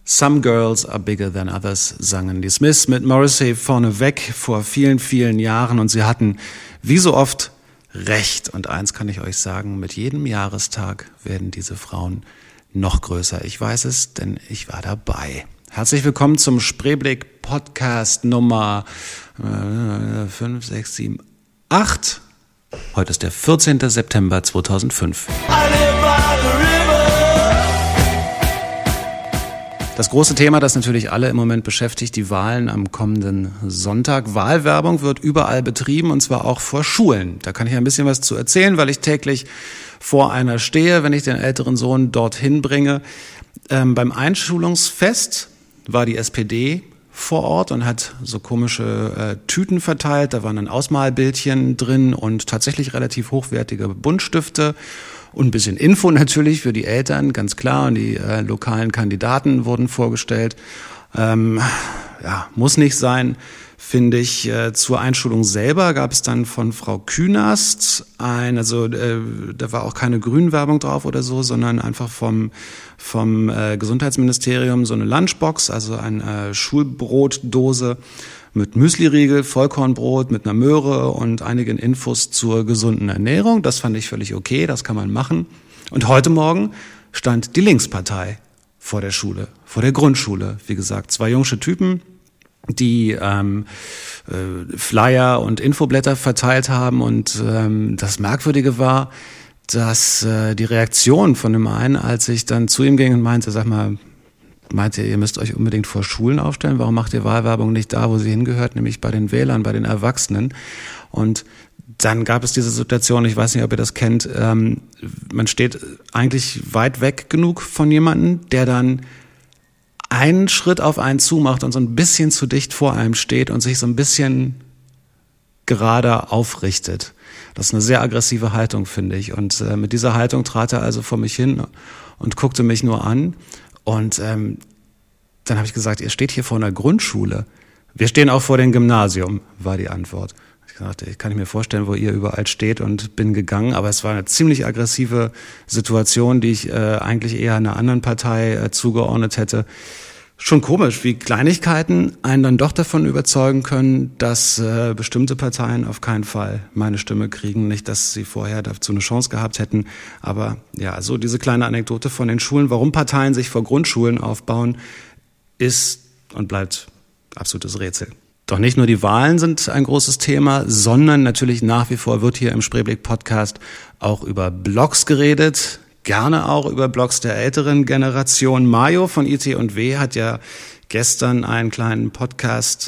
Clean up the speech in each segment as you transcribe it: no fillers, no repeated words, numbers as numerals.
Some Girls Are Bigger Than Others sangen die Smiths mit Morrissey vorneweg vor vielen, vielen Jahren und sie hatten wie so oft recht. Und eins kann ich euch sagen, mit jedem Jahrestag werden diese Frauen noch größer. Ich weiß es, denn ich war dabei. Herzlich willkommen zum Spreeblick Podcast Nummer 5, 6, 7, 8. Heute ist der 14. September 2005. Das große Thema, das natürlich alle im Moment beschäftigt, die Wahlen am kommenden Sonntag. Wahlwerbung wird überall betrieben und zwar auch vor Schulen. Da kann ich ein bisschen was zu erzählen, weil ich täglich vor einer stehe, wenn ich den älteren Sohn dorthin bringe. Beim Einschulungsfest war die SPD vor Ort und hat so komische Tüten verteilt. Da waren dann Ausmalbildchen drin und tatsächlich relativ hochwertige Buntstifte. Und ein bisschen Info natürlich für die Eltern, ganz klar. Und die lokalen Kandidaten wurden vorgestellt. Muss nicht sein, finde ich. Zur Einschulung selber gab es dann von Frau Künast da war auch keine Grünwerbung drauf oder so, sondern einfach vom Gesundheitsministerium so eine Lunchbox, also eine Schulbrotdose mit Müsliriegel, Vollkornbrot, mit einer Möhre und einigen Infos zur gesunden Ernährung. Das fand ich völlig okay, das kann man machen. Und heute Morgen stand die Linkspartei vor der Schule, vor der Grundschule. Wie gesagt, zwei jungsche Typen, die Flyer und Infoblätter verteilt haben. Und das Merkwürdige war, dass die Reaktion von dem einen, als ich dann zu ihm ging und meinte, meint ihr müsst euch unbedingt vor Schulen aufstellen? Warum macht ihr Wahlwerbung nicht da, wo sie hingehört, nämlich bei den Wählern, bei den Erwachsenen? Und dann gab es diese Situation, ich weiß nicht, ob ihr das kennt, man steht eigentlich weit weg genug von jemandem, der dann einen Schritt auf einen zumacht und so ein bisschen zu dicht vor einem steht und sich so ein bisschen gerade aufrichtet. Das ist eine sehr aggressive Haltung, finde ich. Und mit dieser Haltung trat er also vor mich hin und guckte mich nur an. Und dann habe ich gesagt, ihr steht hier vor einer Grundschule. Wir stehen auch vor dem Gymnasium, war die Antwort. Ich dachte, ich kann mir vorstellen, wo ihr überall steht und bin gegangen. Aber es war eine ziemlich aggressive Situation, die ich eigentlich eher einer anderen Partei zugeordnet hätte. Schon komisch, wie Kleinigkeiten einen dann doch davon überzeugen können, dass bestimmte Parteien auf keinen Fall meine Stimme kriegen. Nicht, dass sie vorher dazu eine Chance gehabt hätten. Aber ja, so diese kleine Anekdote von den Schulen, warum Parteien sich vor Grundschulen aufbauen, ist und bleibt absolutes Rätsel. Doch nicht nur die Wahlen sind ein großes Thema, sondern natürlich nach wie vor wird hier im Spreeblick-Podcast auch über Blogs geredet. Gerne auch über Blogs der älteren Generation. Mario von IT&W hat ja gestern einen kleinen Podcast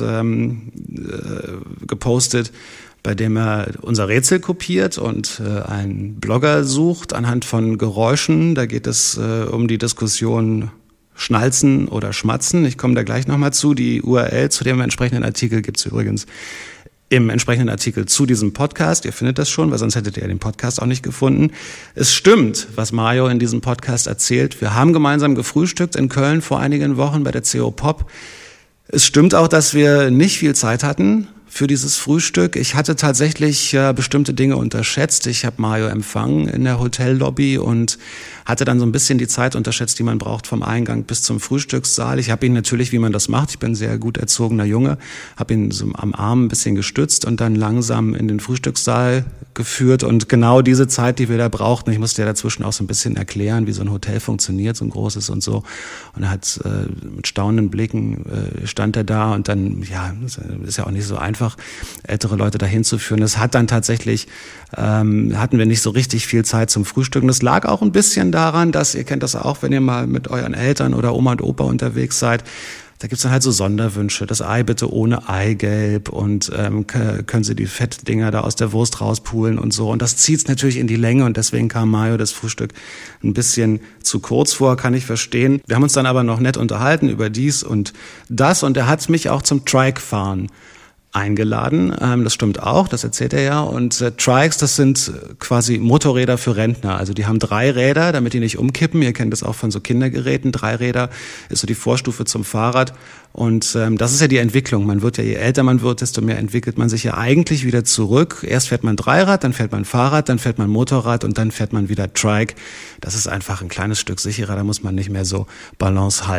gepostet, bei dem er unser Rätsel kopiert und einen Blogger sucht anhand von Geräuschen. Da geht es um die Diskussion Schnalzen oder Schmatzen. Ich komme da gleich nochmal zu. Die URL zu dem entsprechenden Artikel gibt es übrigens im entsprechenden Artikel zu diesem Podcast. Ihr findet das schon, weil sonst hättet ihr den Podcast auch nicht gefunden. Es stimmt, was Mario in diesem Podcast erzählt. Wir haben gemeinsam gefrühstückt in Köln vor einigen Wochen bei der CO Pop. Es stimmt auch, dass wir nicht viel Zeit hatten für dieses Frühstück. Ich hatte tatsächlich bestimmte Dinge unterschätzt. Ich habe Mario empfangen in der Hotellobby und hatte dann so ein bisschen die Zeit unterschätzt, die man braucht vom Eingang bis zum Frühstückssaal. Ich habe ihn natürlich, wie man das macht, ich bin ein sehr gut erzogener Junge, habe ihn so am Arm ein bisschen gestützt und dann langsam in den Frühstückssaal geführt. Und genau diese Zeit, die wir da brauchten, ich musste ja dazwischen auch so ein bisschen erklären, wie so ein Hotel funktioniert, so ein großes und so. Und er hat mit staunenden Blicken stand er da und dann, ja, ist ja auch nicht so einfach, ältere Leute dahin zu führen. Es hat dann tatsächlich, hatten wir nicht so richtig viel Zeit zum Frühstücken. Das lag auch ein bisschen daran, dass, ihr kennt das auch, wenn ihr mal mit euren Eltern oder Oma und Opa unterwegs seid, da gibt's dann halt so Sonderwünsche. Das Ei bitte ohne Eigelb und können Sie die Fettdinger da aus der Wurst rauspulen und so. Und das zieht's natürlich in die Länge und deswegen kam Mario das Frühstück ein bisschen zu kurz vor, kann ich verstehen. Wir haben uns dann aber noch nett unterhalten über dies und das und er hat mich auch zum Trike-Fahren eingeladen. Das stimmt auch, das erzählt er ja. Und Trikes, das sind quasi Motorräder für Rentner. Also die haben 3 Räder, damit die nicht umkippen. Ihr kennt das auch von so Kindergeräten. 3 Räder ist so die Vorstufe zum Fahrrad. Und das ist ja die Entwicklung. Man wird ja, je älter man wird, desto mehr entwickelt man sich ja eigentlich wieder zurück. Erst fährt man Dreirad, dann fährt man Fahrrad, dann fährt man Motorrad und dann fährt man wieder Trike. Das ist einfach ein kleines Stück sicherer. Da muss man nicht mehr so Balance halten.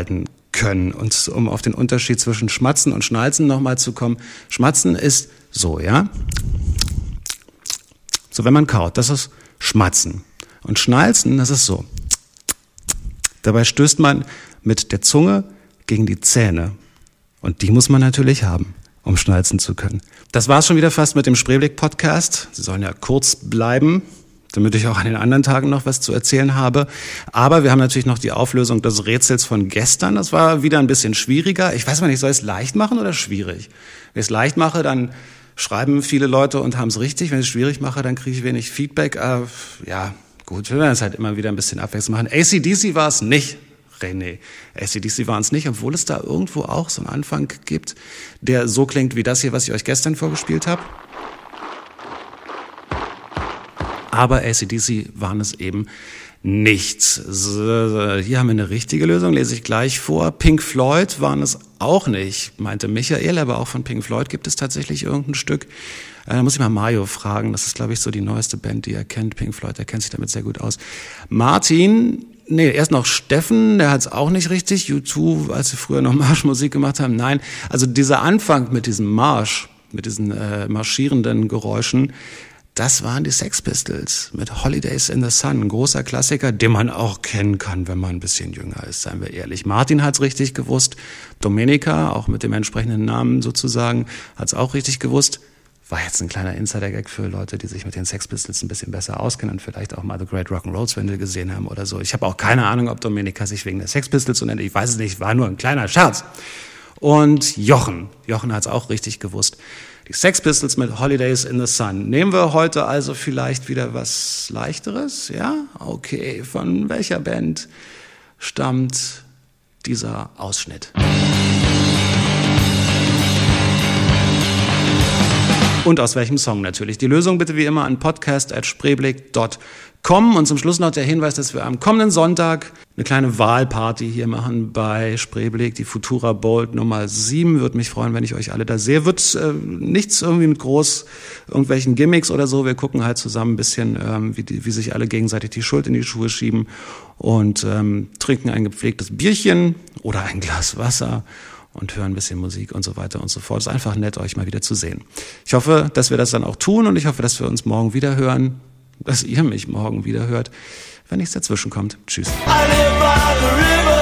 können. Und um auf den Unterschied zwischen Schmatzen und Schnalzen nochmal zu kommen. Schmatzen ist so, ja? So, wenn man kaut, das ist Schmatzen. Und Schnalzen, das ist so. Dabei stößt man mit der Zunge gegen die Zähne. Und die muss man natürlich haben, um schnalzen zu können. Das war's schon wieder fast mit dem Spreeblick-Podcast. Sie sollen ja kurz bleiben, damit ich auch an den anderen Tagen noch was zu erzählen habe. Aber wir haben natürlich noch die Auflösung des Rätsels von gestern. Das war wieder ein bisschen schwieriger. Ich weiß mal nicht, soll ich es leicht machen oder schwierig? Wenn ich es leicht mache, dann schreiben viele Leute und haben es richtig. Wenn ich es schwierig mache, dann kriege ich wenig Feedback. Ja, gut, wir werden es halt immer wieder ein bisschen abwechselnd machen. AC/DC war es nicht. René. AC/DC waren es nicht, obwohl es da irgendwo auch so einen Anfang gibt, der so klingt wie das hier, was ich euch gestern vorgespielt habe. Aber AC/DC waren es eben nicht. So, hier haben wir eine richtige Lösung, lese ich gleich vor. Pink Floyd waren es auch nicht, meinte Michael, aber auch von Pink Floyd gibt es tatsächlich irgendein Stück. Da muss ich mal Mario fragen, das ist, glaube ich, so die neueste Band, die er kennt, Pink Floyd, der kennt sich damit sehr gut aus. Martin... Nee, erst noch Steffen, der hat es auch nicht richtig. U2, als sie früher noch Marschmusik gemacht haben. Nein, also dieser Anfang mit diesem Marsch, mit diesen marschierenden Geräuschen, das waren die Sex Pistols mit Holidays in the Sun. Ein großer Klassiker, den man auch kennen kann, wenn man ein bisschen jünger ist, seien wir ehrlich. Martin hat's richtig gewusst. Domenica, auch mit dem entsprechenden Namen sozusagen, hat's auch richtig gewusst. War jetzt ein kleiner Insider-Gag für Leute, die sich mit den Sex Pistols ein bisschen besser auskennen und vielleicht auch mal The Great Rock'n'Roll Swindle gesehen haben oder so. Ich habe auch keine Ahnung, ob Domenica sich wegen der Sex Pistols so nennt. Ich weiß es nicht, war nur ein kleiner Scherz. Und Jochen hat es auch richtig gewusst. Die Sex Pistols mit Holidays in the Sun. Nehmen wir heute also vielleicht wieder was Leichteres? Ja? Okay, von welcher Band stammt dieser Ausschnitt? Und aus welchem Song natürlich. Die Lösung bitte wie immer an podcast@spreeblick.com. Und zum Schluss noch der Hinweis, dass wir am kommenden Sonntag eine kleine Wahlparty hier machen bei Spreeblick. Die Futura Bold Nummer 7. Würde mich freuen, wenn ich euch alle da sehe. Wird nichts irgendwie mit groß irgendwelchen Gimmicks oder so. Wir gucken halt zusammen ein bisschen, wie sich alle gegenseitig die Schuld in die Schuhe schieben und trinken ein gepflegtes Bierchen oder ein Glas Wasser und hören ein bisschen Musik und so weiter und so fort. Es ist einfach nett, euch mal wieder zu sehen. Ich hoffe, dass wir das dann auch tun und ich hoffe, dass wir uns morgen wieder hören, dass ihr mich morgen wieder hört, wenn nichts dazwischen kommt. Tschüss.